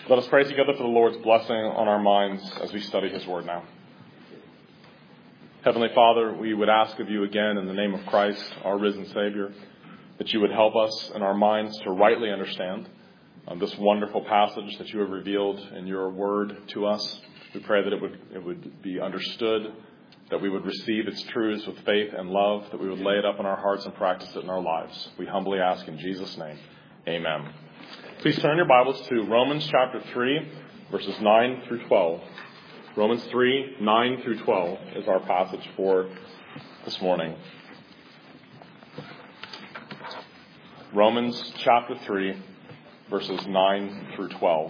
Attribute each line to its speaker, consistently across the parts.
Speaker 1: Let us pray together for the Lord's blessing on our minds as we study His Word now. Heavenly Father, we would ask of you again in the name of Christ, our risen Savior, that you would help us in our minds to rightly understand this wonderful passage that you have revealed in your Word to us. We pray that it would be understood, that we would receive its truths with faith and love, that we would lay it up in our hearts and practice it in our lives. We humbly ask in Jesus' name. Amen. Please turn your Bibles to Romans chapter 3, verses 9 through 12. Romans 3, 9 through 12 is our passage for this morning. Romans chapter 3, verses 9 through 12.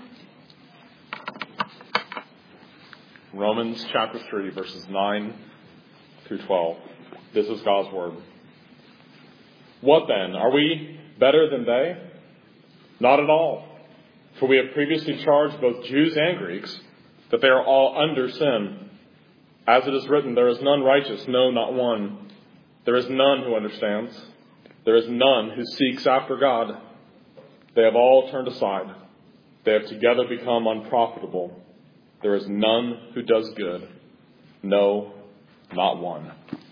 Speaker 1: Romans chapter 3, verses 9 through 12. This is God's Word. What then? Are we better than they? Not at all. For we have previously charged both Jews and Greeks that they are all under sin. As it is written, there is none righteous, no, not one. There is none who understands. There is none who seeks after God. They have all turned aside. They have together become unprofitable. There is none who does good. No, not one.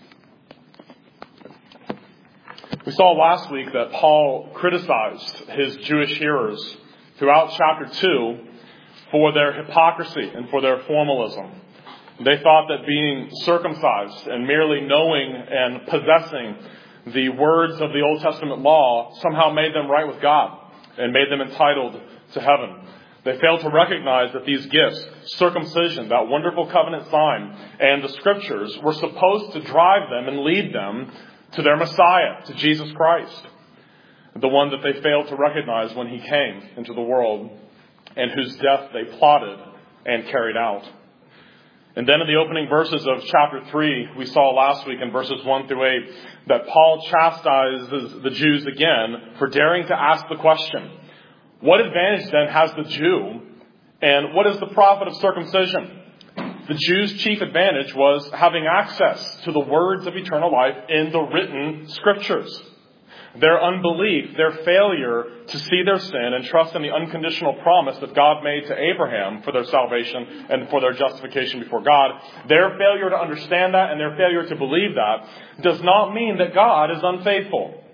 Speaker 1: We saw last week that Paul criticized his Jewish hearers throughout chapter 2 for their hypocrisy and for their formalism. They thought that being circumcised and merely knowing and possessing the words of the Old Testament law somehow made them right with God and made them entitled to heaven. They failed to recognize that these gifts, circumcision, that wonderful covenant sign, and the Scriptures were supposed to drive them and lead them to their Messiah, to Jesus Christ, the one that they failed to recognize when He came into the world and whose death they plotted and carried out. And then in the opening verses of chapter 3, we saw last week in verses 1 through 8 that Paul chastises the Jews again for daring to ask the question, what advantage then has the Jew and what is the profit of circumcision? The Jews' chief advantage was having access to the words of eternal life in the written Scriptures. Their unbelief, their failure to see their sin and trust in the unconditional promise that God made to Abraham for their salvation and for their justification before God, their failure to understand that and their failure to believe that does not mean that God is unfaithful.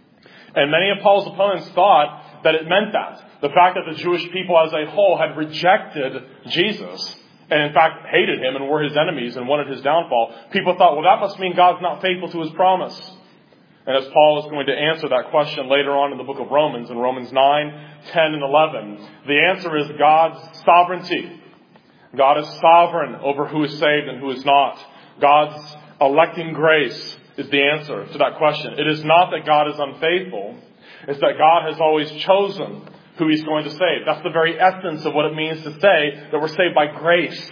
Speaker 1: And many of Paul's opponents thought that it meant that. The fact that the Jewish people as a whole had rejected Jesus and in fact hated Him and were His enemies and wanted His downfall, people thought, well, that must mean God's not faithful to His promise. And as Paul is going to answer that question later on in the book of Romans, in Romans 9, 10, and 11, the answer is God's sovereignty. God is sovereign over who is saved and who is not. God's electing grace is the answer to that question. It is not that God is unfaithful. It's that God has always chosen who He's going to save. That's the very essence of what it means to say that we're saved by grace.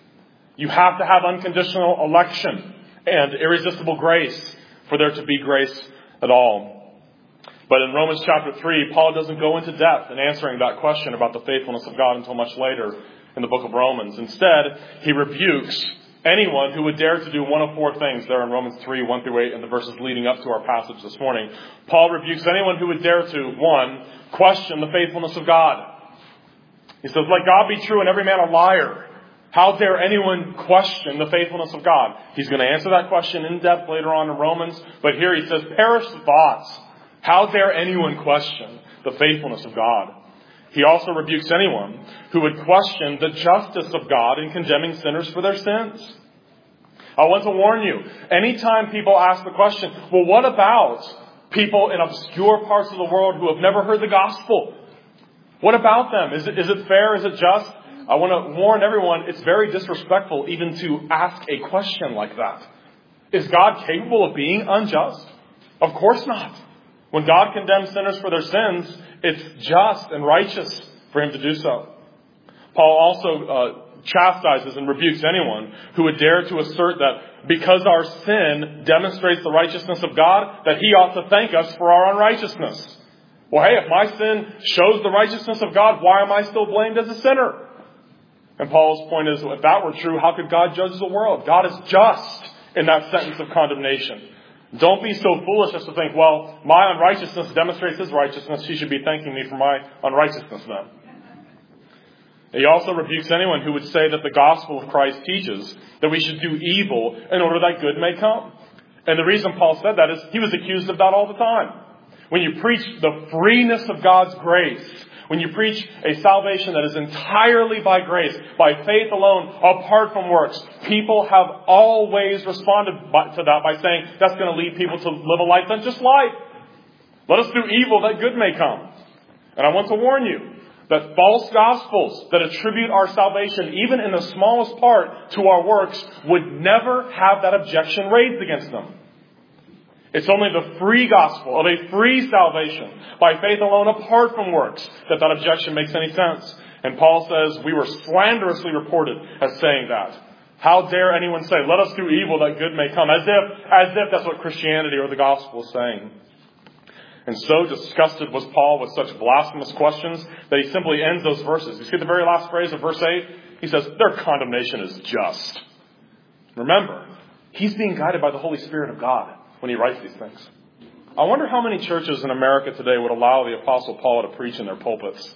Speaker 1: You have to have unconditional election and irresistible grace for there to be grace at all. But in Romans chapter 3, Paul doesn't go into depth in answering that question about the faithfulness of God until much later in the book of Romans. Instead, he rebukes anyone who would dare to do one of four things there in Romans 3, 1 through 8, and the verses leading up to our passage this morning. Paul rebukes anyone who would dare to, one, question the faithfulness of God. He says, let God be true and every man a liar. How dare anyone question the faithfulness of God? He's going to answer that question in depth later on in Romans. But here he says, perish the thoughts. How dare anyone question the faithfulness of God? He also rebukes anyone who would question the justice of God in condemning sinners for their sins. I want to warn you, anytime people ask the question, well, what about people in obscure parts of the world who have never heard the gospel? What about them? Is it fair? Is it just? I want to warn everyone, it's very disrespectful even to ask a question like that. Is God capable of being unjust? Of course not. When God condemns sinners for their sins, it's just and righteous for Him to do so. Paul also chastises and rebukes anyone who would dare to assert that because our sin demonstrates the righteousness of God, that He ought to thank us for our unrighteousness. Well, hey, if my sin shows the righteousness of God, why am I still blamed as a sinner? And Paul's point is, if that were true, how could God judge the world? God is just in that sentence of condemnation. Don't be so foolish as to think, well, my unrighteousness demonstrates His righteousness. He should be thanking me for my unrighteousness then. He also rebukes anyone who would say that the gospel of Christ teaches that we should do evil in order that good may come. And the reason Paul said that is he was accused of that all the time. When you preach the freeness of God's grace, when you preach a salvation that is entirely by grace, by faith alone, apart from works, people have always responded to that by saying that's going to lead people to live a life that's just life. Let us do evil that good may come. And I want to warn you that false gospels that attribute our salvation, even in the smallest part, to our works, would never have that objection raised against them. It's only the free gospel of a free salvation by faith alone apart from works that objection makes any sense. And Paul says we were slanderously reported as saying that. How dare anyone say, let us do evil that good may come, as if that's what Christianity or the gospel is saying. And so disgusted was Paul with such blasphemous questions that he simply ends those verses. You see the very last phrase of verse 8? He says, their condemnation is just. Remember, he's being guided by the Holy Spirit of God when he writes these things. I wonder how many churches in America today would allow the Apostle Paul to preach in their pulpits.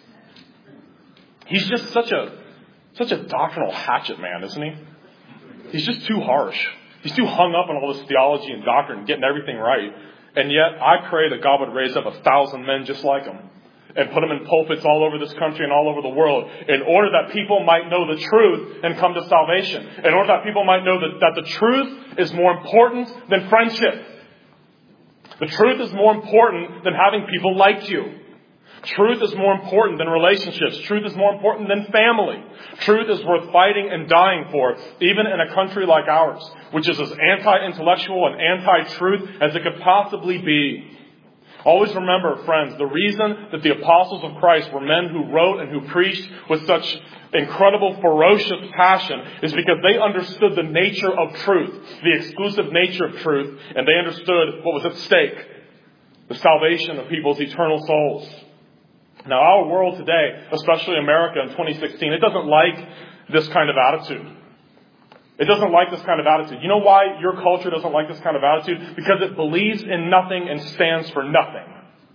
Speaker 1: He's just such a doctrinal hatchet man, isn't he? He's just too harsh. He's too hung up on all this theology and doctrine and getting everything right. And yet, I pray that God would raise up 1,000 men just like him and put them in pulpits all over this country and all over the world in order that people might know the truth and come to salvation. In order that people might know that the truth is more important than friendship. The truth is more important than having people like you. Truth is more important than relationships. Truth is more important than family. Truth is worth fighting and dying for, even in a country like ours, which is as anti-intellectual and anti-truth as it could possibly be. Always remember, friends, the reason that the apostles of Christ were men who wrote and who preached with such incredible, ferocious passion is because they understood the nature of truth, the exclusive nature of truth, and they understood what was at stake, the salvation of people's eternal souls. Now, our world today, especially America in 2016, it doesn't like this kind of attitude. It doesn't like this kind of attitude. You know why your culture doesn't like this kind of attitude? Because it believes in nothing and stands for nothing.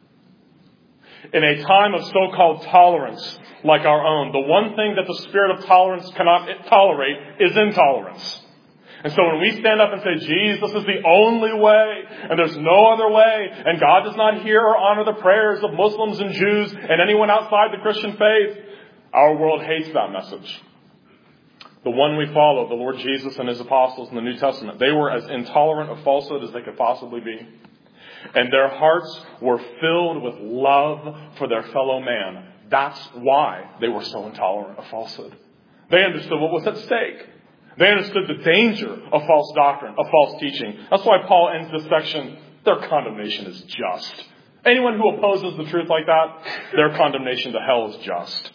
Speaker 1: In a time of so-called tolerance like our own, the one thing that the spirit of tolerance cannot tolerate is intolerance. And so when we stand up and say, Jesus is the only way, and there's no other way, and God does not hear or honor the prayers of Muslims and Jews and anyone outside the Christian faith, our world hates that message. The one we follow, the Lord Jesus and his apostles in the New Testament, they were as intolerant of falsehood as they could possibly be. And their hearts were filled with love for their fellow man. That's why they were so intolerant of falsehood. They understood what was at stake. They understood the danger of false doctrine, of false teaching. That's why Paul ends this section, their condemnation is just. Anyone who opposes the truth like that, their condemnation to hell is just.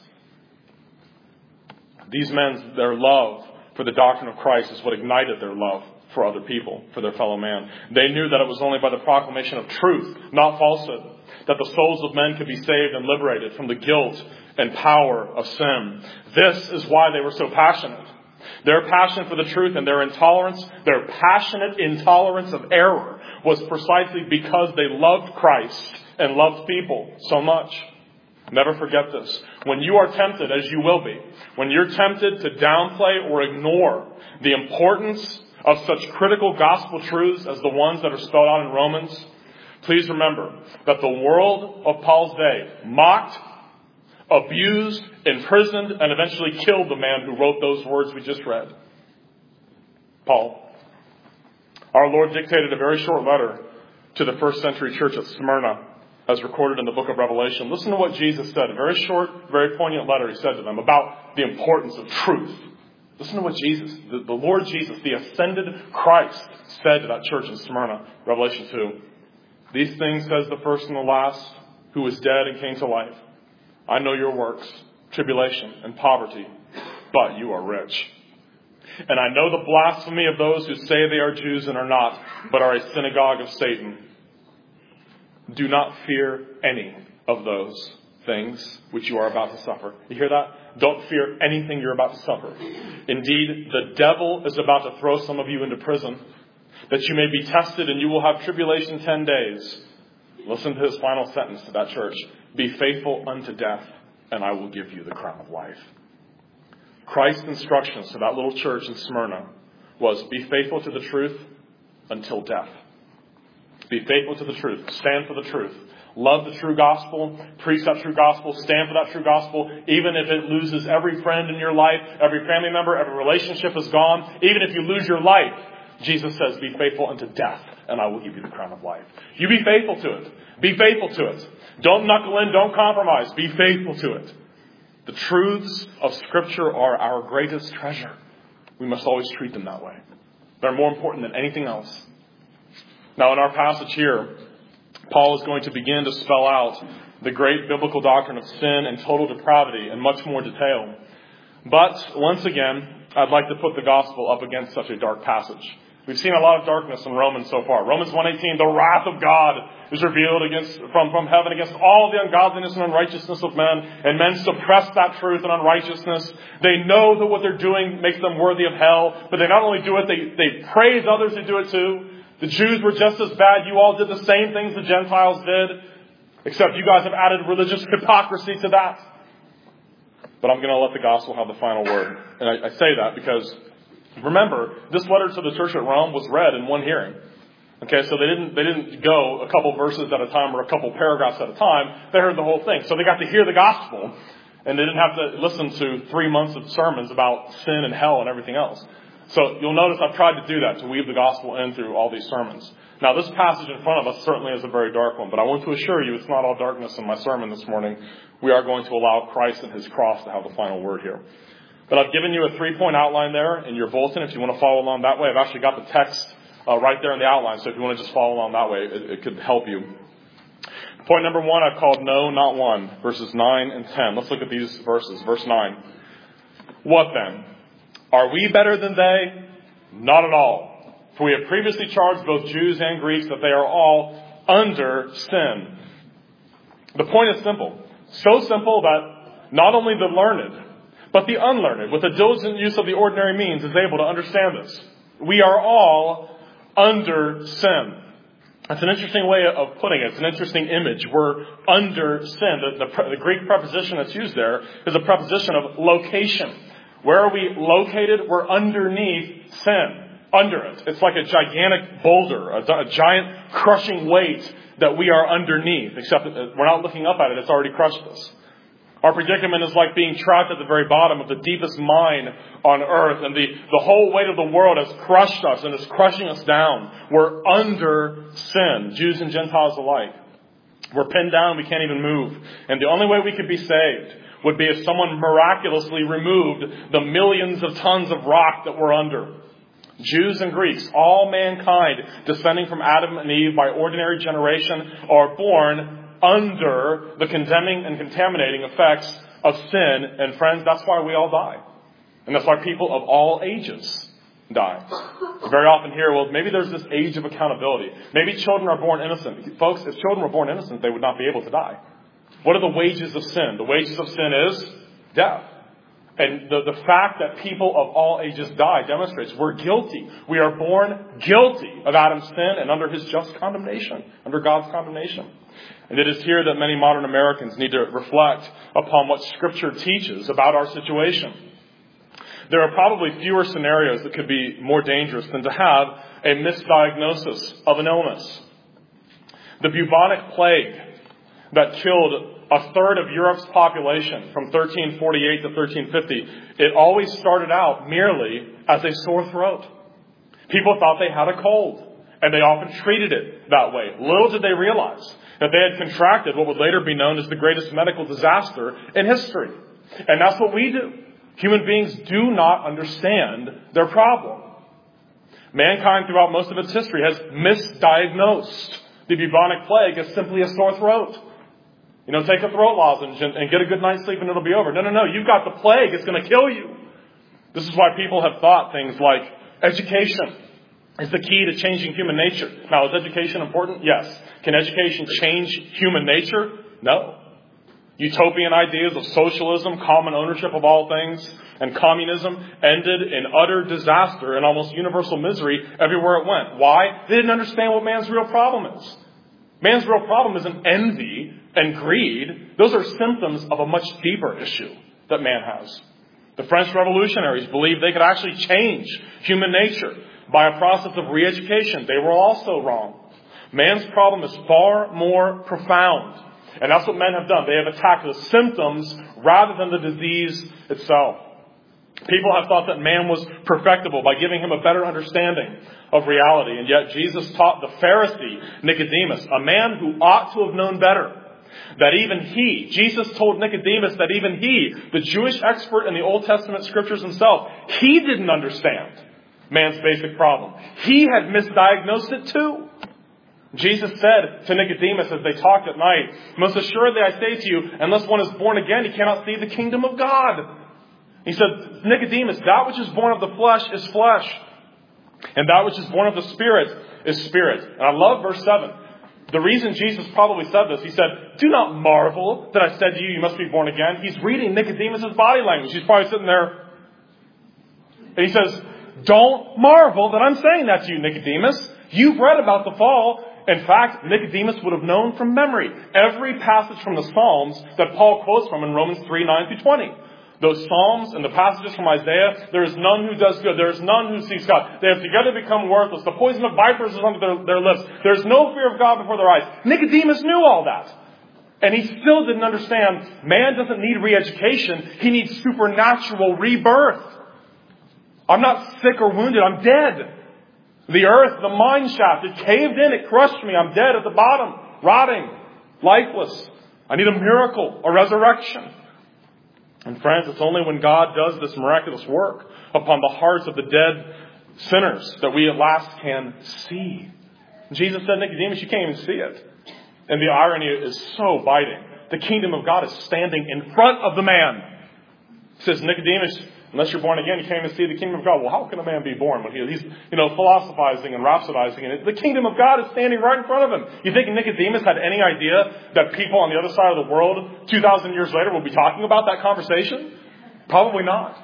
Speaker 1: These men, their love for the doctrine of Christ is what ignited their love for other people, for their fellow man. They knew that it was only by the proclamation of truth, not falsehood, that the souls of men could be saved and liberated from the guilt and power of sin. This is why they were so passionate. Their passion for the truth and their intolerance, their passionate intolerance of error was precisely because they loved Christ and loved people so much. Never forget this. When you are tempted, as you will be, when you're tempted to downplay or ignore the importance of such critical gospel truths as the ones that are spelled out in Romans, please remember that the world of Paul's day mocked, abused, imprisoned, and eventually killed the man who wrote those words we just read. Paul. Our Lord dictated a very short letter to the first century church at Smyrna, as recorded in the book of Revelation. Listen to what Jesus said. A very short, very poignant letter he said to them about the importance of truth. Listen to what Jesus, the Lord Jesus, the ascended Christ, said to that church in Smyrna, Revelation 2. These things says the first and the last, who was dead and came to life. I know your works, tribulation and poverty, but you are rich. And I know the blasphemy of those who say they are Jews and are not, but are a synagogue of Satan. Do not fear any of those things which you are about to suffer. You hear that? Don't fear anything you're about to suffer. Indeed, the devil is about to throw some of you into prison, that you may be tested and you will have tribulation 10 days. Listen to his final sentence to that church. Be faithful unto death, and I will give you the crown of life. Christ's instructions to that little church in Smyrna was, be faithful to the truth until death. Be faithful to the truth. Stand for the truth. Love the true gospel. Preach that true gospel. Stand for that true gospel. Even if it loses every friend in your life, every family member, every relationship is gone. Even if you lose your life, Jesus says, be faithful unto death, and I will give you the crown of life. You be faithful to it. Be faithful to it. Don't knuckle in. Don't compromise. Be faithful to it. The truths of Scripture are our greatest treasure. We must always treat them that way. They're more important than anything else. Now, in our passage here, Paul is going to begin to spell out the great biblical doctrine of sin and total depravity in much more detail. But, once again, I'd like to put the gospel up against such a dark passage. We've seen a lot of darkness in Romans so far. Romans 1:18, the wrath of God is revealed from heaven against all the ungodliness and unrighteousness of men, and men suppress that truth and unrighteousness. They know that what they're doing makes them worthy of hell, but they not only do it, they praise others who do it too. The Jews were just as bad. You all did the same things the Gentiles did, except you guys have added religious hypocrisy to that. But I'm going to let the gospel have the final word. And I say that because, remember, this letter to the church at Rome was read in one hearing. Okay, so they didn't go a couple verses at a time or a couple paragraphs at a time. They heard the whole thing. So they got to hear the gospel, and they didn't have to listen to 3 months of sermons about sin and hell and everything else. So you'll notice I've tried to do that, to weave the gospel in through all these sermons. Now, this passage in front of us certainly is a very dark one, but I want to assure you it's not all darkness in my sermon this morning. We are going to allow Christ and His cross to have the final word here. But I've given you a 3-point outline there in your bulletin. If you want to follow along that way, I've actually got the text right there in the outline. So if you want to just follow along that way, it could help you. Point number 1, I've called No, Not One, verses 9 and 10. Let's look at these verses. Verse 9. What then? Are we better than they? Not at all. For we have previously charged both Jews and Greeks that they are all under sin. The point is simple. So simple that not only the learned, but the unlearned, with the diligent use of the ordinary means, is able to understand this. We are all under sin. That's an interesting way of putting it. It's an interesting image. We're under sin. The Greek preposition that's used there is a preposition of location. Where are we located? We're underneath sin. Under it. It's like a gigantic boulder, a giant crushing weight that we are underneath. Except that we're not looking up at it. It's already crushed us. Our predicament is like being trapped at the very bottom of the deepest mine on earth. And the whole weight of the world has crushed us and is crushing us down. We're under sin. Jews and Gentiles alike. We're pinned down. We can't even move. And the only way we could be saved would be if someone miraculously removed the millions of tons of rock that we're under. Jews and Greeks, all mankind descending from Adam and Eve by ordinary generation, are born under the condemning and contaminating effects of sin. And friends, that's why we all die. And that's why people of all ages die. We very often hear, well, maybe there's this age of accountability. Maybe children are born innocent. Folks, if children were born innocent, they would not be able to die. What are the wages of sin? The wages of sin is death. And the fact that people of all ages die demonstrates we're guilty. We are born guilty of Adam's sin and under his just condemnation, under God's condemnation. And it is here that many modern Americans need to reflect upon what Scripture teaches about our situation. There are probably fewer scenarios that could be more dangerous than to have a misdiagnosis of an illness. The bubonic plague that killed a third of Europe's population from 1348 to 1350, it always started out merely as a sore throat. People thought they had a cold, and they often treated it that way. Little did they realize that they had contracted what would later be known as the greatest medical disaster in history. And that's what we do. Human beings do not understand their problem. Mankind throughout most of its history has misdiagnosed the bubonic plague as simply a sore throat. You know, take a throat lozenge and get a good night's sleep and it'll be over. No. You've got the plague. It's going to kill you. This is why people have thought things like education is the key to changing human nature. Now, is education important? Yes. Can education change human nature? No. Utopian ideas of socialism, common ownership of all things, and communism ended in utter disaster and almost universal misery everywhere it went. Why? They didn't understand what man's real problem is. Man's real problem isn't envy and greed. Those are symptoms of a much deeper issue that man has. The French revolutionaries believed they could actually change human nature by a process of re-education. They were also wrong. Man's problem is far more profound. And that's what men have done. They have attacked the symptoms rather than the disease itself. People have thought that man was perfectible by giving him a better understanding of reality. And yet Jesus taught the Pharisee, Nicodemus, a man who ought to have known better, that even he, Jesus told Nicodemus that even he, the Jewish expert in the Old Testament scriptures himself, he didn't understand man's basic problem. He had misdiagnosed it too. Jesus said to Nicodemus as they talked at night, "Most assuredly I say to you, unless one is born again, he cannot see the kingdom of God." He said, "Nicodemus, that which is born of the flesh is flesh, and that which is born of the Spirit is spirit." And I love verse 7. The reason Jesus probably said this, he said, "Do not marvel that I said to you, you must be born again." He's reading Nicodemus' body language. He's probably sitting there. And he says, "Don't marvel that I'm saying that to you, Nicodemus. You've read about the fall." In fact, Nicodemus would have known from memory every passage from the Psalms that Paul quotes from in Romans 3:9-20. Those Psalms and the passages from Isaiah, there is none who does good. There is none who seeks God. They have together become worthless. The poison of vipers is under their lips. There is no fear of God before their eyes. Nicodemus knew all that. And he still didn't understand man doesn't need re-education. He needs supernatural rebirth. I'm not sick or wounded. I'm dead. The earth, the mine shaft, it caved in. It crushed me. I'm dead at the bottom, rotting, lifeless. I need a miracle, a resurrection. And friends, it's only when God does this miraculous work upon the hearts of the dead sinners that we at last can see. Jesus said, "Nicodemus, you can't even see it." And the irony is so biting. The kingdom of God is standing in front of the man. He says, "Nicodemus, unless you're born again, you can't even see the kingdom of God." Well, how can a man be born when he's philosophizing and rhapsodizing? And the kingdom of God is standing right in front of him. You think Nicodemus had any idea that people on the other side of the world 2,000 years later will be talking about that conversation? Probably not.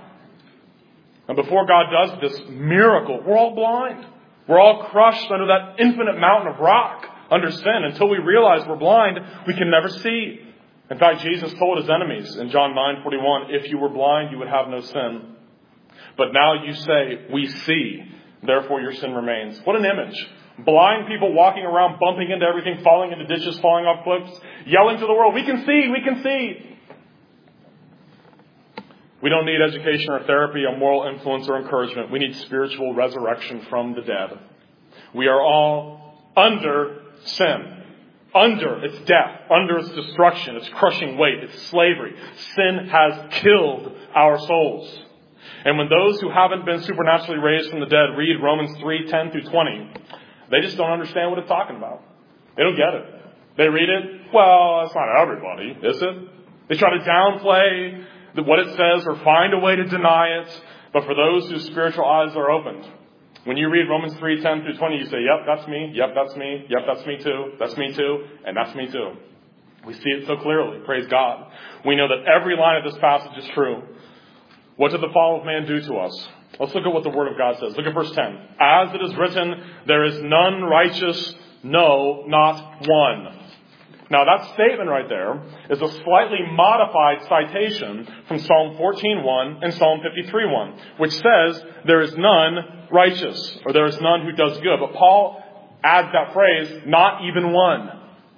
Speaker 1: And before God does this miracle, we're all blind. We're all crushed under that infinite mountain of rock under sin. Until we realize we're blind, we can never see. In fact, Jesus told his enemies in John 9:41, "If you were blind, you would have no sin. But now you say, we see, therefore your sin remains." What an image. Blind people walking around, bumping into everything, falling into ditches, falling off cliffs, yelling to the world, "We can see, we can see." We don't need education or therapy or moral influence or encouragement. We need spiritual resurrection from the dead. We are all under sin. Under its death, under its destruction, its crushing weight, its slavery. Sin has killed our souls. And when those who haven't been supernaturally raised from the dead read Romans 3:10-20, they just don't understand what it's talking about. They don't get it. They read it, well, it's not everybody, is it? They try to downplay what it says or find a way to deny it. But for those whose spiritual eyes are opened, when you read Romans 3:10-20, you say, "Yep, that's me. Yep, that's me. Yep, that's me too. That's me too. And that's me too." We see it so clearly. Praise God. We know that every line of this passage is true. What did the fall of man do to us? Let's look at what the Word of God says. Look at verse 10. "As it is written, there is none righteous, no, not one." Now that statement right there is a slightly modified citation from Psalm 14:1 and Psalm 53:1, which says there is none righteous, or there is none who does good. But Paul adds that phrase, "not even one."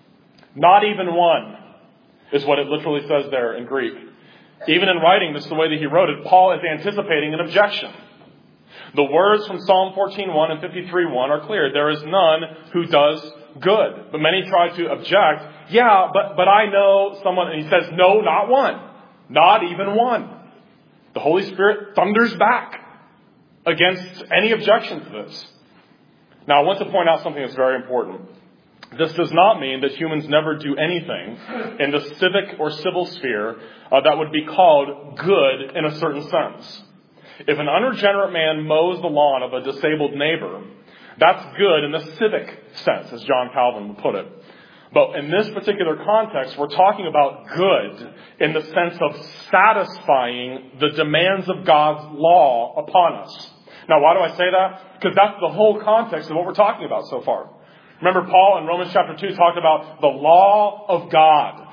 Speaker 1: Not even one is what it literally says there in Greek. Even in writing this the way that he wrote it, Paul is anticipating an objection. The words from Psalm 14:1 and 53:1 are clear. There is none who does good. But many try to object. Yeah, but I know someone, and he says, no, not one. Not even one. The Holy Spirit thunders back against any objection to this. Now, I want to point out something that's very important. This does not mean that humans never do anything in the civic or civil sphere that would be called good in a certain sense. If an unregenerate man mows the lawn of a disabled neighbor, that's good in the civic sense, as John Calvin would put it. But in this particular context, we're talking about good in the sense of satisfying the demands of God's law upon us. Now, why do I say that? Because that's the whole context of what we're talking about so far. Remember, Paul in Romans chapter 2 talked about the law of God.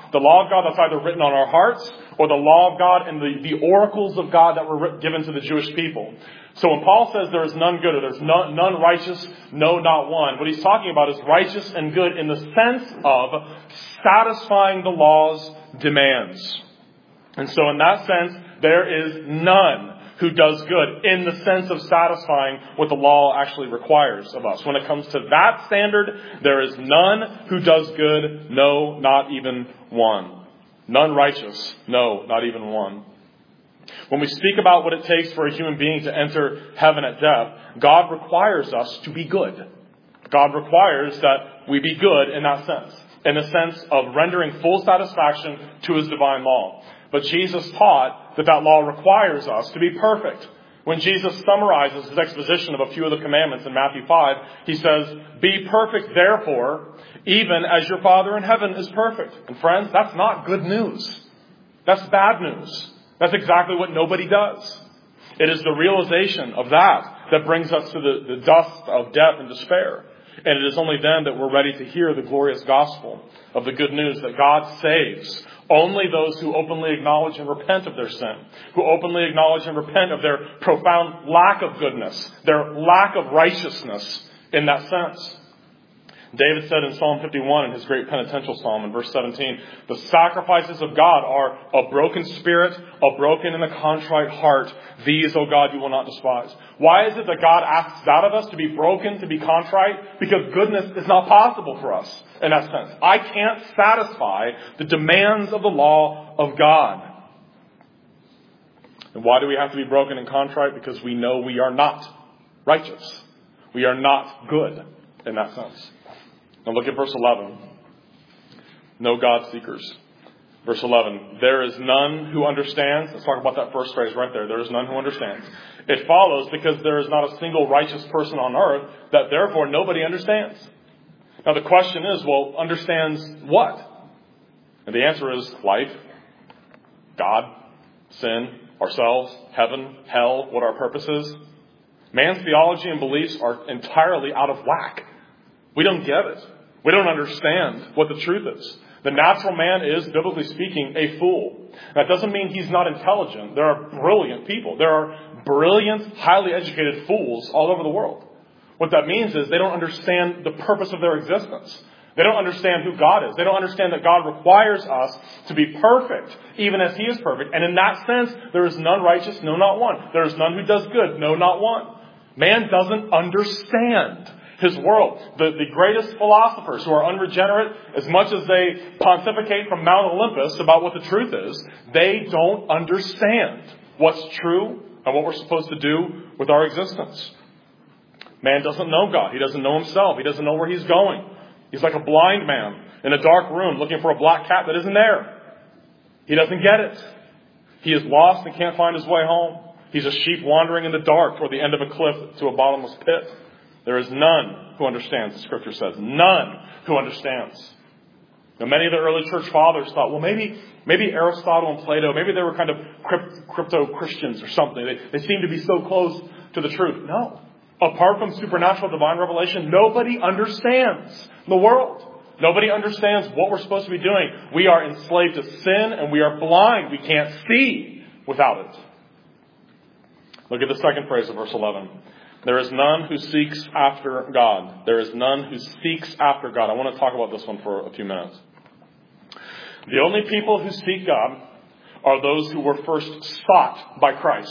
Speaker 1: The law of God that's either written on our hearts or the law of God and the oracles of God that were given to the Jewish people. So when Paul says there is none good or there's none righteous, no, not one, what he's talking about is righteous and good in the sense of satisfying the law's demands. And so in that sense, there is none who does good in the sense of satisfying what the law actually requires of us. When it comes to that standard, there is none who does good, no, not even one. None righteous, no, not even one. When we speak about what it takes for a human being to enter heaven at death, God requires us to be good. God requires that we be good in that sense, in the sense of rendering full satisfaction to His divine law. But Jesus taught that law requires us to be perfect. When Jesus summarizes His exposition of a few of the commandments in Matthew 5, He says, "Be perfect, therefore, even as your Father in heaven is perfect." And friends, that's not good news. That's bad news. That's exactly what nobody does. It is the realization of that brings us to the dust of death and despair. And it is only then that we're ready to hear the glorious gospel of the good news that God saves only those who openly acknowledge and repent of their sin, who openly acknowledge and repent of their profound lack of goodness, their lack of righteousness in that sense. David said in Psalm 51, in his great penitential psalm in verse 17, "The sacrifices of God are a broken spirit, a broken and a contrite heart. These, O God, you will not despise." Why is it that God asks that of us, to be broken, to be contrite? Because goodness is not possible for us in that sense. I can't satisfy the demands of the law of God. And why do we have to be broken and contrite? Because we know we are not righteous. We are not good in that sense. Now look at verse 11. No God seekers. Verse 11. There is none who understands. Let's talk about that first phrase right there. There is none who understands. It follows, because there is not a single righteous person on earth, that therefore nobody understands. Now the question is, well, understands what? And the answer is life, God, sin, ourselves, heaven, hell, what our purpose is. Man's theology and beliefs are entirely out of whack. We don't get it. We don't understand what the truth is. The natural man is, biblically speaking, a fool. That doesn't mean he's not intelligent. There are brilliant people. There are brilliant, highly educated fools all over the world. What that means is they don't understand the purpose of their existence. They don't understand who God is. They don't understand that God requires us to be perfect, even as He is perfect. And in that sense, there is none righteous, no, not one. There is none who does good, no, not one. Man doesn't understand his world. The greatest philosophers who are unregenerate, as much as they pontificate from Mount Olympus about what the truth is, they don't understand what's true and what we're supposed to do with our existence. Man doesn't know God. He doesn't know himself. He doesn't know where he's going. He's like a blind man in a dark room looking for a black cat that isn't there. He doesn't get it. He is lost and can't find his way home. He's a sheep wandering in the dark toward the end of a cliff to a bottomless pit. There is none who understands, the Scripture says. None who understands. Now, many of the early church fathers thought, well, maybe Aristotle and Plato, maybe they were kind of crypto-Christians or something. They seem to be so close to the truth. No. Apart from supernatural divine revelation, nobody understands the world. Nobody understands what we're supposed to be doing. We are enslaved to sin and we are blind. We can't see without it. Look at the second phrase of verse 11. There is none who seeks after God. There is none who seeks after God. I want to talk about this one for a few minutes. The only people who seek God are those who were first sought by Christ.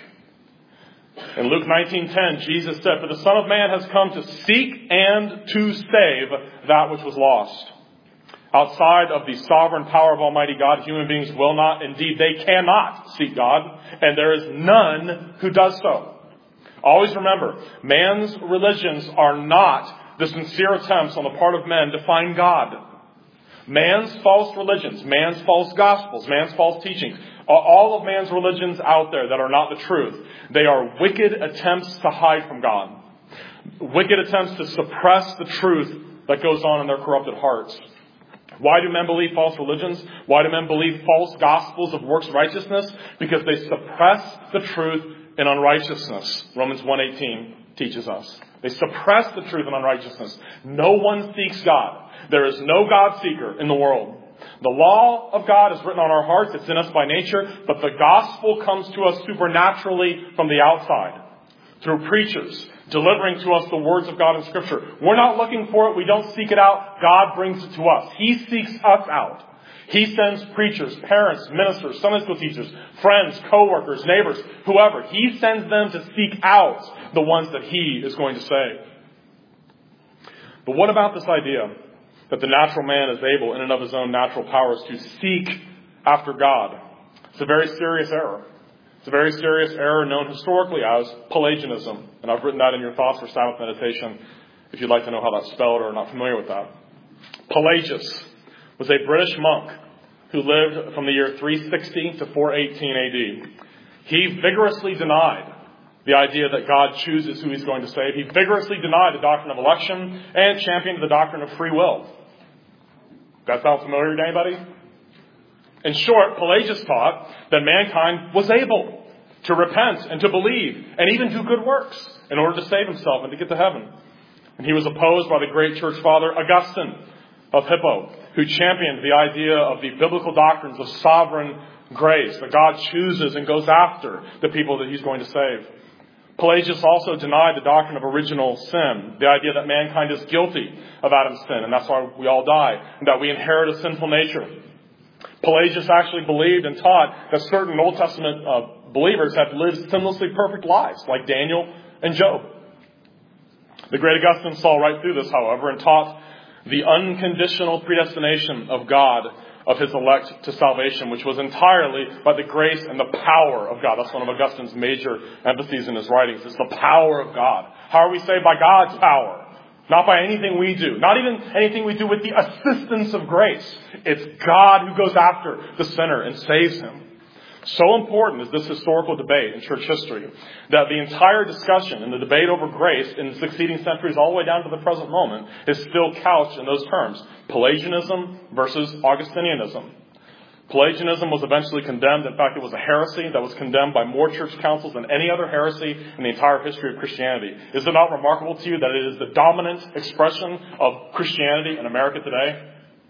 Speaker 1: In Luke 19:10, Jesus said, "For the Son of Man has come to seek and to save that which was lost." Outside of the sovereign power of Almighty God, human beings will not, indeed they cannot seek God, and there is none who does so. Always remember, man's religions are not the sincere attempts on the part of men to find God. Man's false religions, man's false gospels, man's false teachings, all of man's religions out there that are not the truth, they are wicked attempts to hide from God. Wicked attempts to suppress the truth that goes on in their corrupted hearts. Why do men believe false religions? Why do men believe false gospels of works righteousness? Because they suppress the truth in unrighteousness. Romans 1:18 teaches us. They suppress the truth in unrighteousness. No one seeks God. There is no God seeker in the world. The law of God is written on our hearts. It's in us by nature. But the gospel comes to us supernaturally from the outside, through preachers, delivering to us the words of God in Scripture. We're not looking for it. We don't seek it out. God brings it to us. He seeks us out. He sends preachers, parents, ministers, Sunday school teachers, friends, co-workers, neighbors, whoever. He sends them to seek out the ones that He is going to save. But what about this idea that the natural man is able, in and of his own natural powers, to seek after God? It's a very serious error. It's a very serious error known historically as Pelagianism. And I've written that in your thoughts for Sabbath meditation if you'd like to know how that's spelled or are not familiar with that. Pelagius was a British monk who lived from the year 360 to 418 AD. He vigorously denied the idea that God chooses who He's going to save. He vigorously denied the doctrine of election and championed the doctrine of free will. That sound familiar to anybody? In short, Pelagius taught that mankind was able to repent and to believe and even do good works in order to save himself and to get to heaven. And he was opposed by the great church father Augustine of Hippo, who championed the idea of the biblical doctrines of sovereign grace, that God chooses and goes after the people that He's going to save. Pelagius also denied the doctrine of original sin, the idea that mankind is guilty of Adam's sin, and that's why we all die, and that we inherit a sinful nature. Pelagius actually believed and taught that certain Old Testament believers had lived sinlessly perfect lives, like Daniel and Job. The great Augustine saw right through this, however, and taught the unconditional predestination of God, of His elect to salvation, which was entirely by the grace and the power of God. That's one of Augustine's major emphases in his writings. It's the power of God. How are we saved? By God's power. Not by anything we do. Not even anything we do with the assistance of grace. It's God who goes after the sinner and saves him. So important is this historical debate in church history that the entire discussion and the debate over grace in the succeeding centuries all the way down to the present moment is still couched in those terms. Pelagianism versus Augustinianism. Pelagianism was eventually condemned. In fact, it was a heresy that was condemned by more church councils than any other heresy in the entire history of Christianity. Is it not remarkable to you that it is the dominant expression of Christianity in America today?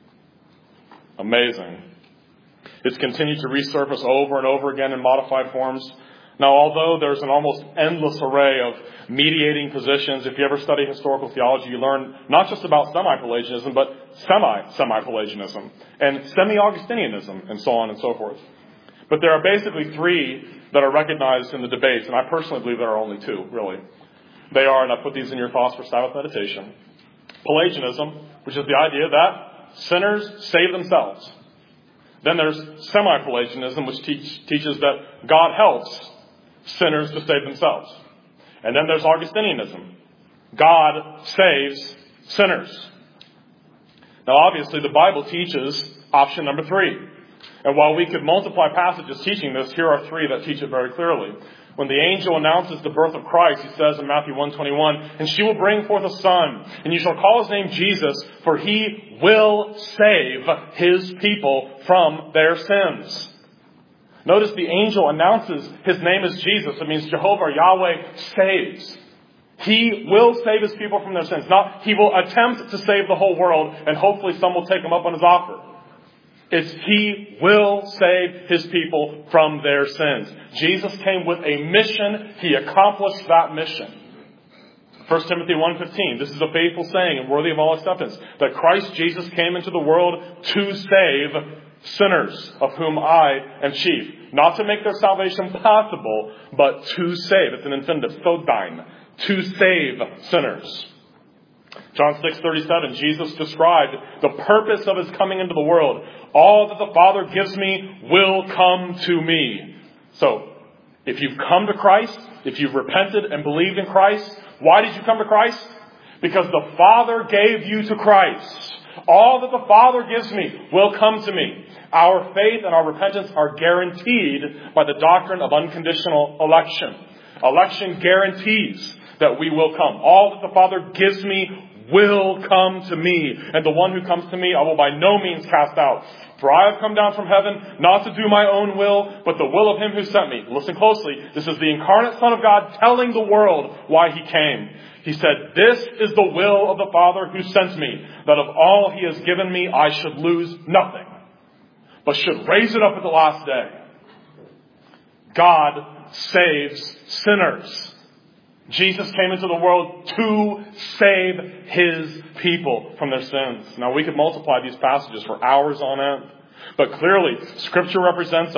Speaker 1: Amazing. It's continued to resurface over and over again in modified forms. Now, although there's an almost endless array of mediating positions, if you ever study historical theology, you learn not just about semi-Pelagianism, but semi-Pelagianism and semi-Augustinianism and so on and so forth. But there are basically three that are recognized in the debates, and I personally believe there are only two, really. They are, and I put these in your thoughts for Sabbath meditation, Pelagianism, which is the idea that sinners save themselves. Then there's semi-Pelagianism, which teaches that God helps sinners to save themselves. And then there's Augustinianism. God saves sinners. Now, obviously, the Bible teaches option number 3. And while we could multiply passages teaching this, here are 3 that teach it very clearly. When the angel announces the birth of Christ, he says in Matthew 1:21, "And she will bring forth a son, and you shall call his name Jesus, for he will save his people from their sins." Notice the angel announces his name is Jesus. It means Jehovah or Yahweh saves. He will save his people from their sins. Not he will attempt to save the whole world, and hopefully some will take him up on his offer. It's he will save his people from their sins. Jesus came with a mission. He accomplished that mission. 1 Timothy 1:15. This is a faithful saying and worthy of all acceptance, that Christ Jesus came into the world to save sinners, of whom I am chief. Not to make their salvation possible, but to save. It's an infinitive, thodein, to save sinners. John 6:37, Jesus described the purpose of his coming into the world. All that the Father gives me will come to me. So, if you've come to Christ, if you've repented and believed in Christ, why did you come to Christ? Because the Father gave you to Christ. All that the Father gives me will come to me. Our faith and our repentance are guaranteed by the doctrine of unconditional election. Election guarantees that we will come. All that the Father gives me will come to me. And the one who comes to me, I will by no means cast out. For I have come down from heaven, not to do my own will, but the will of him who sent me. Listen closely. This is the incarnate Son of God telling the world why he came. He said, "This is the will of the Father who sent me, that of all he has given me, I should lose nothing, but should raise it up at the last day. God saves sinners. Jesus came into the world to save His people from their sins. Now, we could multiply these passages for hours on end, but clearly, Scripture presents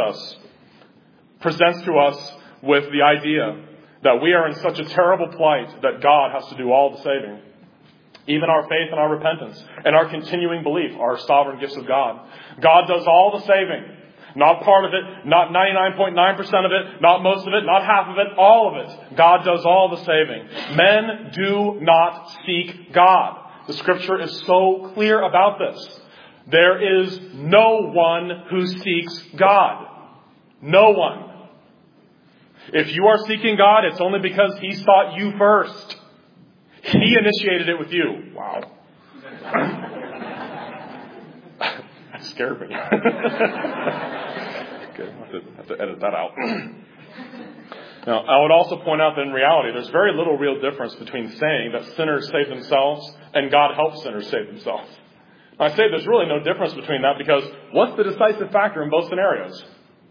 Speaker 1: to us with the idea that we are in such a terrible plight that God has to do all the saving. Even our faith and our repentance and our continuing belief are sovereign gifts of God. God does all the saving. Not part of it, not 99.9% of it, not most of it, not half of it, all of it. God does all the saving. Men do not seek God. The Scripture is so clear about this. There is no one who seeks God. No one. If you are seeking God, it's only because He sought you first. He initiated it with you. Wow. That scared me. Okay, I'll have to edit that out. Now, I would also point out that in reality, there's very little real difference between saying that sinners save themselves and God helps sinners save themselves. I say there's really no difference between that because what's the decisive factor in both scenarios?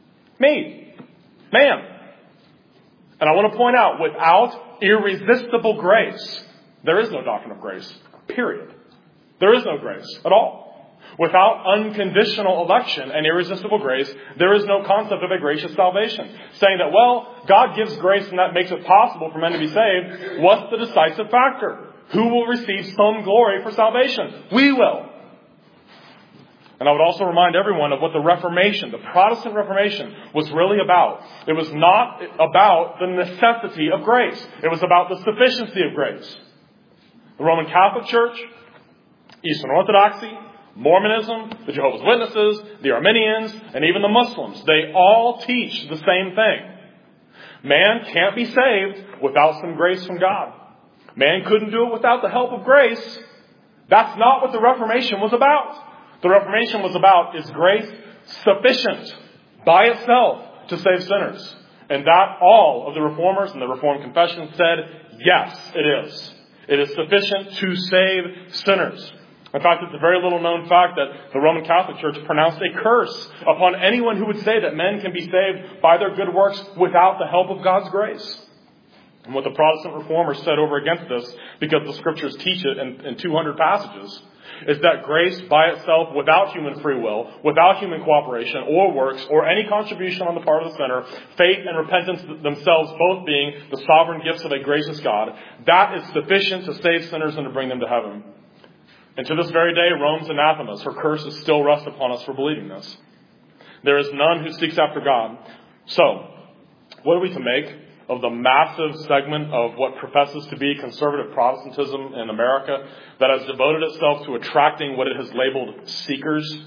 Speaker 1: Me. Man. And I want to point out, without irresistible grace, there is no doctrine of grace. Period. There is no grace at all. Without unconditional election and irresistible grace, there is no concept of a gracious salvation. Saying that, well, God gives grace and that makes it possible for men to be saved. What's the decisive factor? Who will receive some glory for salvation? We will. And I would also remind everyone of what the Reformation, the Protestant Reformation, was really about. It was not about the necessity of grace. It was about the sufficiency of grace. The Roman Catholic Church, Eastern Orthodoxy, Mormonism, the Jehovah's Witnesses, the Arminians, and even the Muslims, they all teach the same thing. Man can't be saved without some grace from God. Man couldn't do it without the help of grace. That's not what the Reformation was about. The Reformation was about, is grace sufficient by itself to save sinners? And that all of the Reformers and the Reformed Confession said, yes, it is. It is sufficient to save sinners. In fact, it's a very little known fact that the Roman Catholic Church pronounced a curse upon anyone who would say that men can be saved by their good works without the help of God's grace. And what the Protestant Reformers said over against this, because the Scriptures teach it in 200 passages, is that grace by itself, without human free will, without human cooperation or works or any contribution on the part of the sinner, faith and repentance themselves both being the sovereign gifts of a gracious God, that is sufficient to save sinners and to bring them to heaven. And to this very day, Rome's anathemas, her curses still rest upon us for believing this. There is none who seeks after God. So, what are we to make of the massive segment of what professes to be conservative Protestantism in America that has devoted itself to attracting what it has labeled seekers?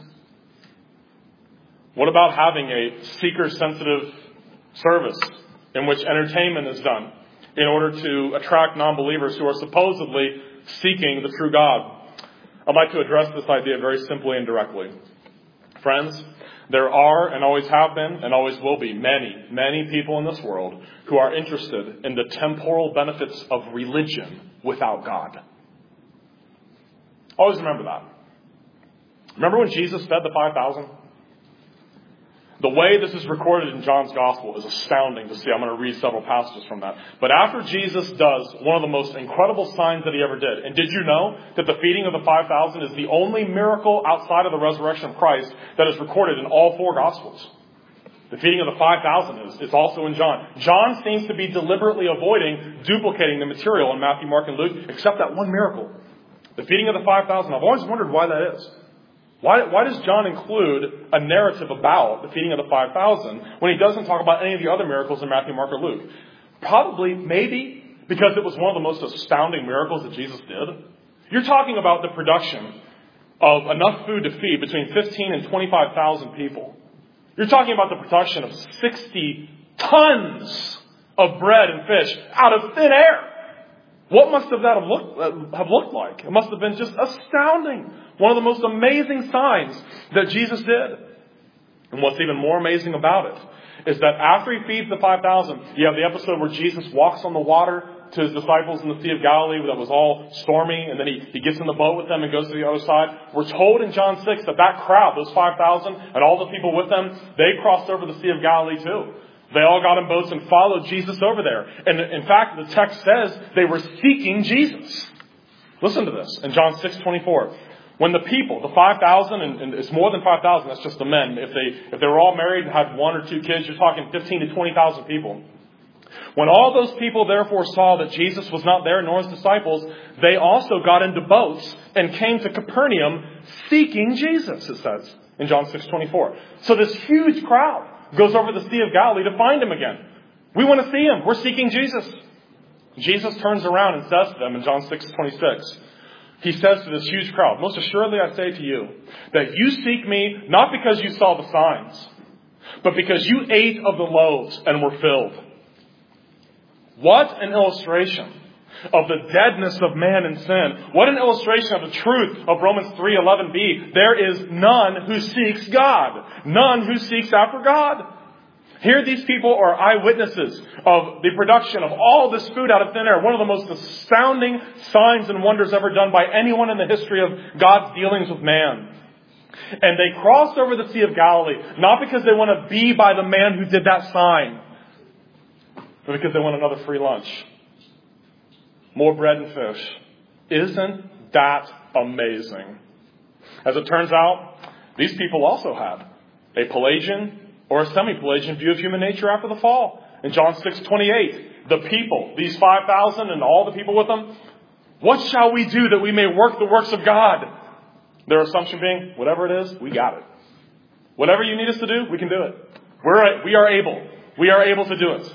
Speaker 1: What about having a seeker-sensitive service in which entertainment is done in order to attract non-believers who are supposedly seeking the true God? I'd like to address this idea very simply and directly. Friends, there are and always have been and always will be many, many people in this world who are interested in the temporal benefits of religion without God. Always remember that. Remember when Jesus fed the 5,000? The way this is recorded in John's Gospel is astounding to see. I'm going to read several passages from that. But after Jesus does one of the most incredible signs that He ever did, and did you know that the feeding of the 5,000 is the only miracle outside of the resurrection of Christ that is recorded in all four Gospels? The feeding of the 5,000 is also in John. John seems to be deliberately avoiding duplicating the material in Matthew, Mark, and Luke, except that one miracle. The feeding of the 5,000. I've always wondered why that is. Why does John include a narrative about the feeding of the 5,000 when he doesn't talk about any of the other miracles in Matthew, Mark, or Luke? Probably, maybe, because it was one of the most astounding miracles that Jesus did. You're talking about the production of enough food to feed between 15 and 25,000 people. You're talking about the production of 60 tons of bread and fish out of thin air. What must that have looked like? It must have been just astounding. One of the most amazing signs that Jesus did. And what's even more amazing about it is that after He feeds the 5,000, you have the episode where Jesus walks on the water to his disciples in the Sea of Galilee that was all stormy, and then he gets in the boat with them and goes to the other side. We're told in John 6 that crowd, those 5,000 and all the people with them, they crossed over the Sea of Galilee too. They all got in boats and followed Jesus over there. And in fact, the text says they were seeking Jesus. Listen to this in John 6:24. When the people, the 5,000, and it's more than 5,000, that's just the men. If they were all married and had 1 or 2 kids, you're talking 15 to 20,000 people. When all those people therefore saw that Jesus was not there, nor his disciples, they also got into boats and came to Capernaum seeking Jesus, it says in John 6:24. So this huge crowd goes over the Sea of Galilee to find him again. We want to see him. We're seeking Jesus. Jesus turns around and says to them in John 6:26, he says to this huge crowd, most assuredly I say to you, that you seek me not because you saw the signs, but because you ate of the loaves and were filled. What an illustration of the deadness of man in sin. What an illustration of the truth of Romans 3:11b. There is none who seeks God. None who seeks after God. Here these people are eyewitnesses of the production of all this food out of thin air. One of the most astounding signs and wonders ever done by anyone in the history of God's dealings with man. And they crossed over the Sea of Galilee, not because they want to be by the man who did that sign, but because they want another free lunch. More bread and fish. Isn't that amazing? As it turns out, these people also had a Pelagian or a semi-Pelagian view of human nature after the fall. In John 6:28, the people, these 5,000 and all the people with them, what shall we do that we may work the works of God? Their assumption being, whatever it is, we got it. Whatever you need us to do, we can do it. We are able. We are able to do it.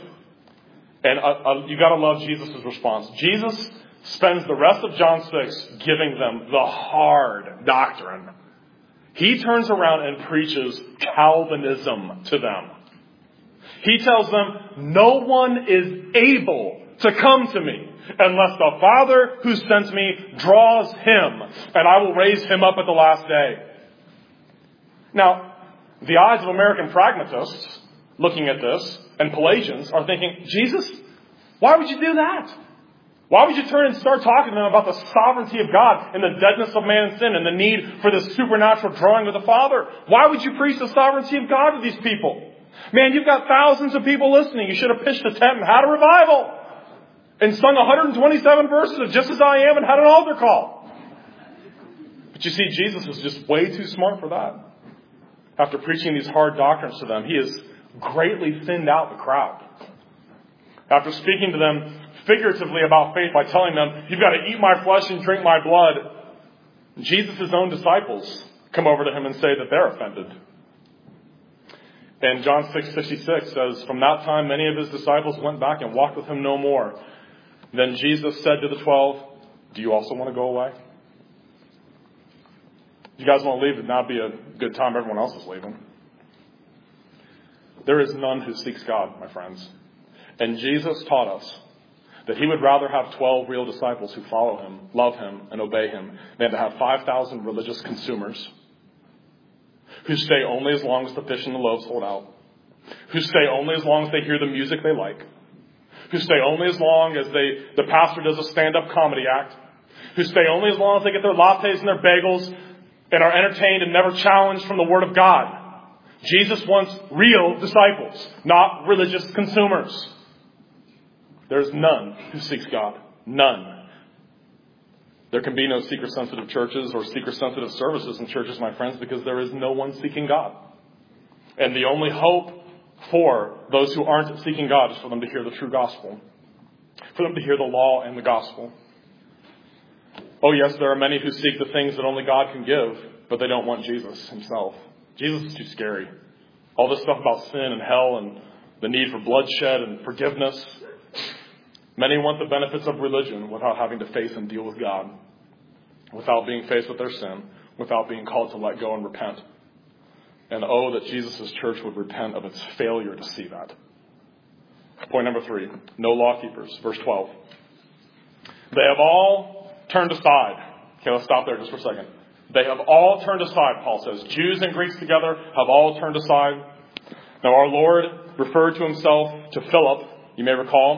Speaker 1: And you got to love Jesus' response. Jesus spends the rest of John 6 giving them the hard doctrine. He turns around and preaches Calvinism to them. He tells them, no one is able to come to me unless the Father who sent me draws him, and I will raise him up at the last day. Now, the eyes of American pragmatists looking at this, and Pelagians, are thinking, Jesus, why would you do that? Why would you turn and start talking to them about the sovereignty of God and the deadness of man's sin and the need for this supernatural drawing of the Father? Why would you preach the sovereignty of God to these people? Man, you've got thousands of people listening. You should have pitched a tent and had a revival and sung 127 verses of Just As I Am and had an altar call. But you see, Jesus is just way too smart for that. After preaching these hard doctrines to them, he has greatly thinned out the crowd. After speaking to them figuratively about faith by telling them, you've got to eat my flesh and drink my blood, Jesus' own disciples come over to him and say that they're offended. And John 6:66 says, from that time many of his disciples went back and walked with him no more. Then Jesus said to the 12, do you also want to go away? You guys want to leave? It'd not be a good time. Everyone else is leaving. There is none who seeks God, my friends. And Jesus taught us that he would rather have 12 real disciples who follow him, love him, and obey him than to have 5,000 religious consumers who stay only as long as the fish and the loaves hold out, who stay only as long as they hear the music they like, who stay only as long as the pastor does a stand-up comedy act, who stay only as long as they get their lattes and their bagels and are entertained and never challenged from the Word of God. Jesus wants real disciples, not religious consumers. There's none who seeks God. None. There can be no seeker-sensitive churches or seeker-sensitive services in churches, my friends, because there is no one seeking God. And the only hope for those who aren't seeking God is for them to hear the true gospel, for them to hear the law and the gospel. Oh, yes, there are many who seek the things that only God can give, but they don't want Jesus himself. Jesus is too scary. All this stuff about sin and hell and the need for bloodshed and forgiveness. Many want the benefits of religion without having to face and deal with God, without being faced with their sin, without being called to let go and repent. And oh, that Jesus' church would repent of its failure to see that. Point number 3, no law keepers. Verse 12. They have all turned aside. Okay, let's stop there just for a second. They have all turned aside, Paul says. Jews and Greeks together have all turned aside. Now our Lord referred to himself to Philip, you may recall,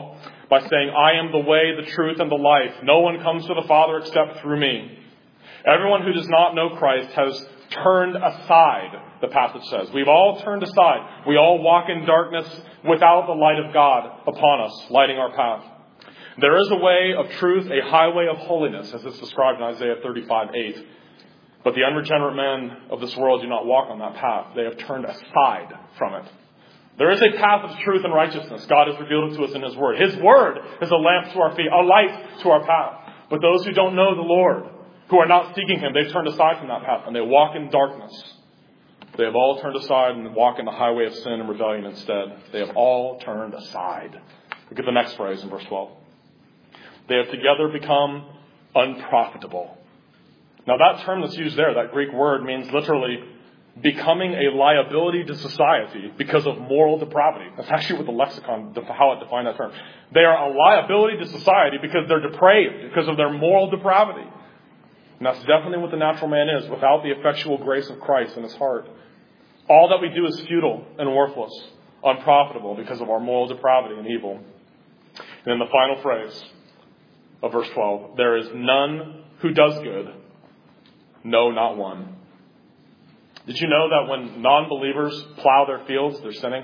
Speaker 1: by saying, I am the way, the truth, and the life. No one comes to the Father except through me. Everyone who does not know Christ has turned aside, the passage says. We've all turned aside. We all walk in darkness without the light of God upon us, lighting our path. There is a way of truth, a highway of holiness, as it's described in Isaiah 35:8. But the unregenerate men of this world do not walk on that path. They have turned aside from it. There is a path of truth and righteousness. God has revealed it to us in His Word. His Word is a lamp to our feet, a light to our path. But those who don't know the Lord, who are not seeking Him, they've turned aside from that path and they walk in darkness. They have all turned aside and walk in the highway of sin and rebellion instead. They have all turned aside. Look at the next phrase in verse 12. They have together become unprofitable. Now that term that's used there, that Greek word, means literally becoming a liability to society because of moral depravity. That's actually what the lexicon, how it defined that term. They are a liability to society because they're depraved, because of their moral depravity. And that's definitely what the natural man is, without the effectual grace of Christ in his heart. All that we do is futile and worthless, unprofitable because of our moral depravity and evil. And then the final phrase of verse 12, there is none who does good, no, not one. Did you know that when non-believers plow their fields, they're sinning?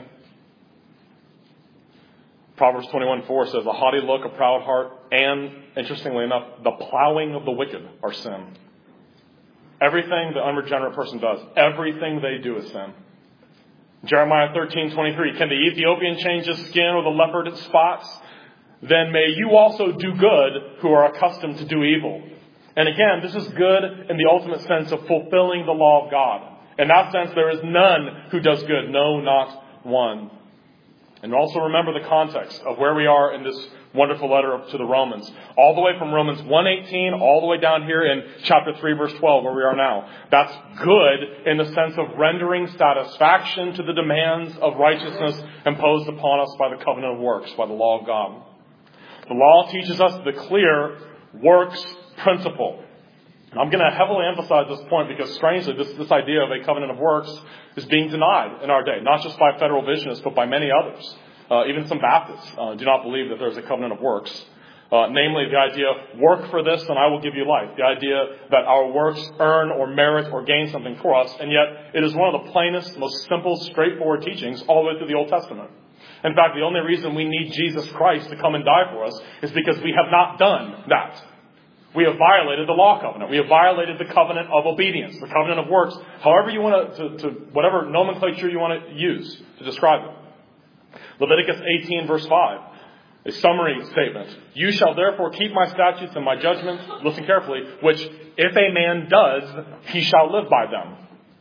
Speaker 1: Proverbs 21:4 says, a haughty look, a proud heart, and, interestingly enough, the plowing of the wicked are sin. Everything the unregenerate person does, everything they do is sin. Jeremiah 13:23, can the Ethiopian change his skin or the leopard its spots? Then may you also do good who are accustomed to do evil. And again, this is good in the ultimate sense of fulfilling the law of God. In that sense, there is none who does good. No, not one. And also remember the context of where we are in this wonderful letter to the Romans. All the way from Romans 1:18, all the way down here in chapter 3, verse 12, where we are now. That's good in the sense of rendering satisfaction to the demands of righteousness imposed upon us by the covenant of works, by the law of God. The law teaches us the clear works principle. I'm going to heavily emphasize this point because, strangely, this idea of a covenant of works is being denied in our day, not just by federal visionists, but by many others. Even some Baptists do not believe that there's a covenant of works. Namely, the idea of work for this and I will give you life. The idea that our works earn or merit or gain something for us. And yet, it is one of the plainest, most simple, straightforward teachings all the way through the Old Testament. In fact, the only reason we need Jesus Christ to come and die for us is because we have not done that. We have violated the law covenant. We have violated the covenant of obedience, the covenant of works, however you want to whatever nomenclature you want to use to describe it. Leviticus 18, verse 5, a summary statement. You shall therefore keep my statutes and my judgments, listen carefully, which if a man does, he shall live by them.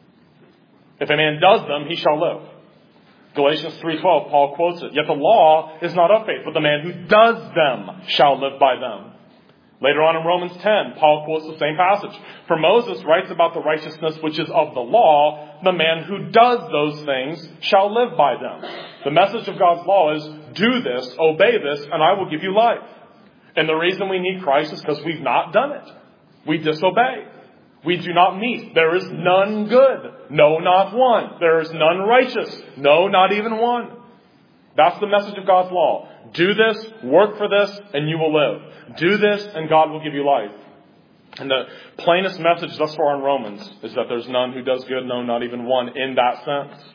Speaker 1: If a man does them, he shall live. Galatians 3:12, Paul quotes it. Yet the law is not of faith, but the man who does them shall live by them. Later on in Romans 10, Paul quotes the same passage. For Moses writes about the righteousness which is of the law. The man who does those things shall live by them. The message of God's law is, do this, obey this, and I will give you life. And the reason we need Christ is because we've not done it. We disobey. We do not meet. There is none good. No, not one. There is none righteous. No, not even one. That's the message of God's law. Do this, work for this, and you will live. Do this, and God will give you life. And the plainest message thus far in Romans is that there's none who does good, no, not even one, in that sense.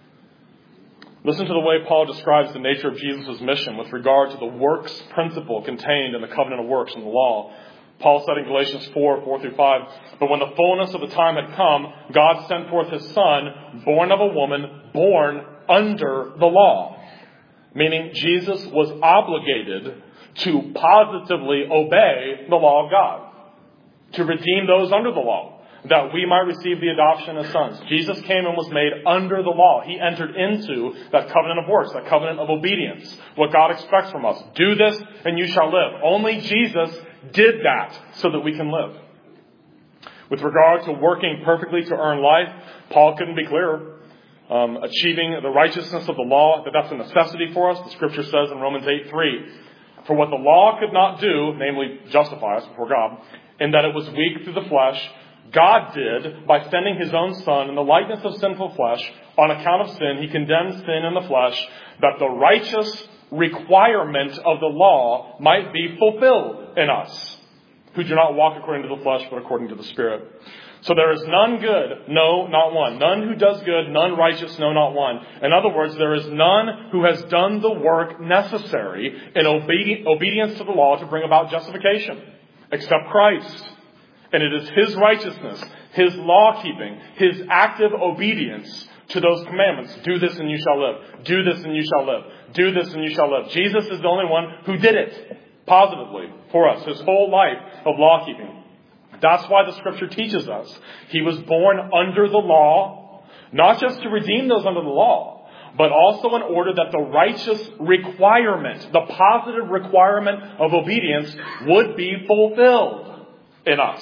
Speaker 1: Listen to the way Paul describes the nature of Jesus' mission with regard to the works principle contained in the covenant of works in the law. Paul said in Galatians 4:4-5, but when the fullness of the time had come, God sent forth His Son, born of a woman, born under the law. Meaning Jesus was obligated to positively obey the law of God, to redeem those under the law, that we might receive the adoption as sons. Jesus came and was made under the law. He entered into that covenant of works, that covenant of obedience, what God expects from us. Do this and you shall live. Only Jesus did that so that we can live. With regard to working perfectly to earn life, Paul couldn't be clearer. Achieving the righteousness of the law, that's a necessity for us. The scripture says in Romans 8:3, for what the law could not do, namely justify us before God, in that it was weak through the flesh, God did by sending His own Son in the likeness of sinful flesh. On account of sin, He condemned sin in the flesh, that the righteous requirement of the law might be fulfilled in us, who do not walk according to the flesh, but according to the Spirit. So there is none good, no, not one. None who does good, none righteous, no, not one. In other words, there is none who has done the work necessary in obedience to the law to bring about justification, except Christ. And it is His righteousness, His law-keeping, His active obedience to those commandments. Do this and you shall live. Do this and you shall live. Do this and you shall live. Jesus is the only one who did it positively for us, His whole life of law-keeping. That's why the Scripture teaches us He was born under the law, not just to redeem those under the law, but also in order that the righteous requirement, the positive requirement of obedience would be fulfilled in us.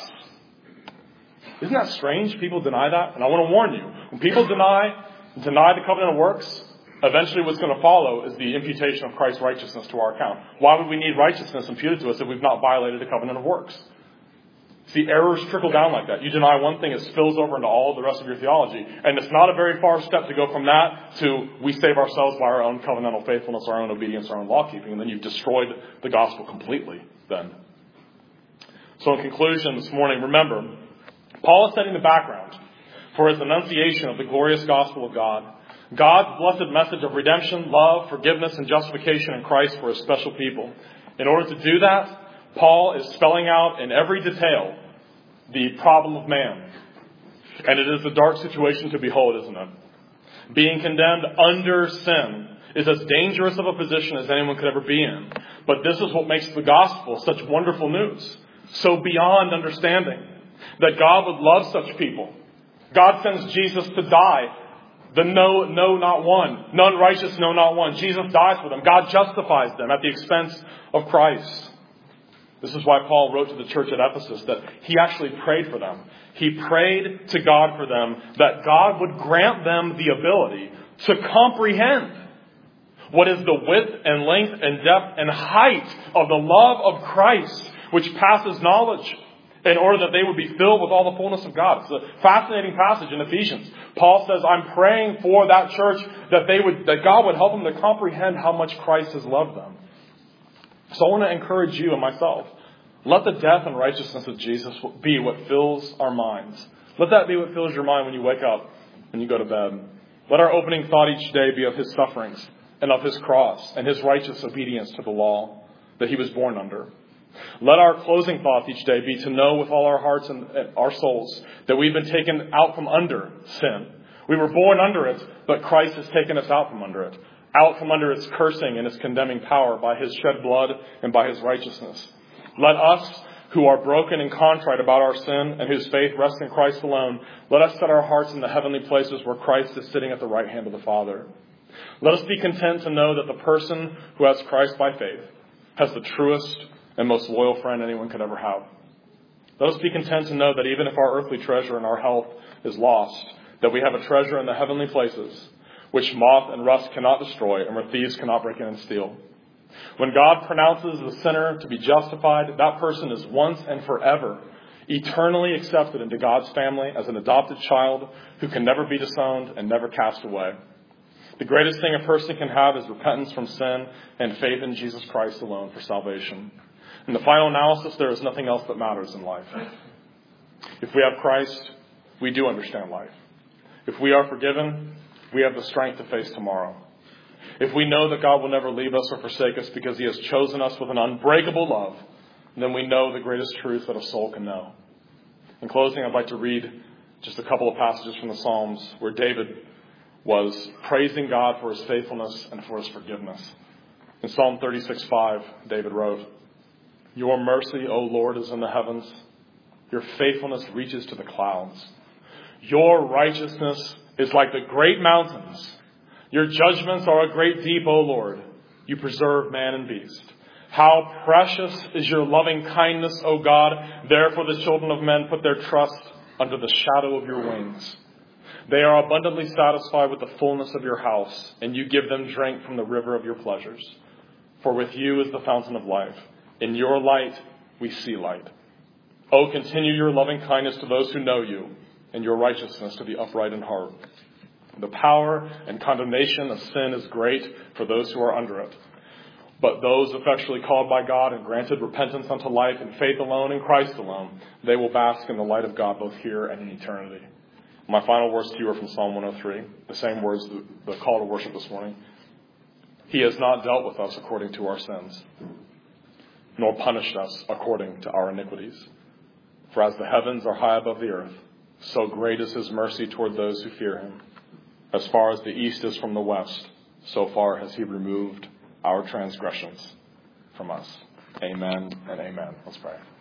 Speaker 1: Isn't that strange? People deny that. And I want to warn you, when people deny the covenant of works, eventually what's going to follow is the imputation of Christ's righteousness to our account. Why would we need righteousness imputed to us if we've not violated the covenant of works? See, errors trickle down like that. You deny one thing, it spills over into all the rest of your theology. And it's not a very far step to go from that to we save ourselves by our own covenantal faithfulness, our own obedience, our own law-keeping. And then you've destroyed the gospel completely then. So in conclusion this morning, remember, Paul is setting the background for his enunciation of the glorious gospel of God. God's blessed message of redemption, love, forgiveness, and justification in Christ for His special people. In order to do that, Paul is spelling out in every detail the problem of man. And it is a dark situation to behold, isn't it? Being condemned under sin is as dangerous of a position as anyone could ever be in. But this is what makes the gospel such wonderful news. So beyond understanding that God would love such people. God sends Jesus to die. The no, not one. None righteous, no, not one. Jesus dies for them. God justifies them at the expense of Christ. This is why Paul wrote to the church at Ephesus that he actually prayed for them. He prayed to God for them that God would grant them the ability to comprehend what is the width and length and depth and height of the love of Christ, which passes knowledge, in order that they would be filled with all the fullness of God. It's a fascinating passage in Ephesians. Paul says, I'm praying for that church that God would help them to comprehend how much Christ has loved them. So I want to encourage you and myself. Let the death and righteousness of Jesus be what fills our minds. Let that be what fills your mind when you wake up and you go to bed. Let our opening thought each day be of His sufferings and of His cross and His righteous obedience to the law that He was born under. Let our closing thought each day be to know with all our hearts and our souls that we've been taken out from under sin. We were born under it, but Christ has taken us out from under it. Out from under its cursing and its condemning power by His shed blood and by His righteousness. Let us, who are broken and contrite about our sin and whose faith rests in Christ alone, let us set our hearts in the heavenly places where Christ is sitting at the right hand of the Father. Let us be content to know that the person who has Christ by faith has the truest and most loyal friend anyone could ever have. Let us be content to know that even if our earthly treasure and our health is lost, that we have a treasure in the heavenly places, which moth and rust cannot destroy, and where thieves cannot break in and steal. When God pronounces the sinner to be justified, that person is once and forever eternally accepted into God's family as an adopted child who can never be disowned and never cast away. The greatest thing a person can have is repentance from sin and faith in Jesus Christ alone for salvation. In the final analysis, there is nothing else that matters in life. If we have Christ, we do understand life. If we are forgiven, we have the strength to face tomorrow. If we know that God will never leave us or forsake us because He has chosen us with an unbreakable love, then we know the greatest truth that a soul can know. In closing, I'd like to read just a couple of passages from the Psalms where David was praising God for His faithfulness and for His forgiveness. In Psalm 36:5, David wrote, Your mercy, O Lord, is in the heavens. Your faithfulness reaches to the clouds. Your righteousness is like the great mountains. Your judgments are a great deep, O Lord. You preserve man and beast. How precious is your loving kindness, O God. Therefore the children of men put their trust under the shadow of your wings. They are abundantly satisfied with the fullness of your house, and you give them drink from the river of your pleasures. For with you is the fountain of life. In your light we see light. O continue your loving kindness to those who know you, and your righteousness to the upright in heart. The power and condemnation of sin is great for those who are under it. But those effectually called by God and granted repentance unto life and faith alone in Christ alone, they will bask in the light of God both here and in eternity. My final words to you are from Psalm 103, the same words, the call to worship this morning. He has not dealt with us according to our sins, nor punished us according to our iniquities. For as the heavens are high above the earth, so great is his mercy toward those who fear him. As far as the east is from the west, so far has he removed our transgressions from us. Amen and amen. Let's pray.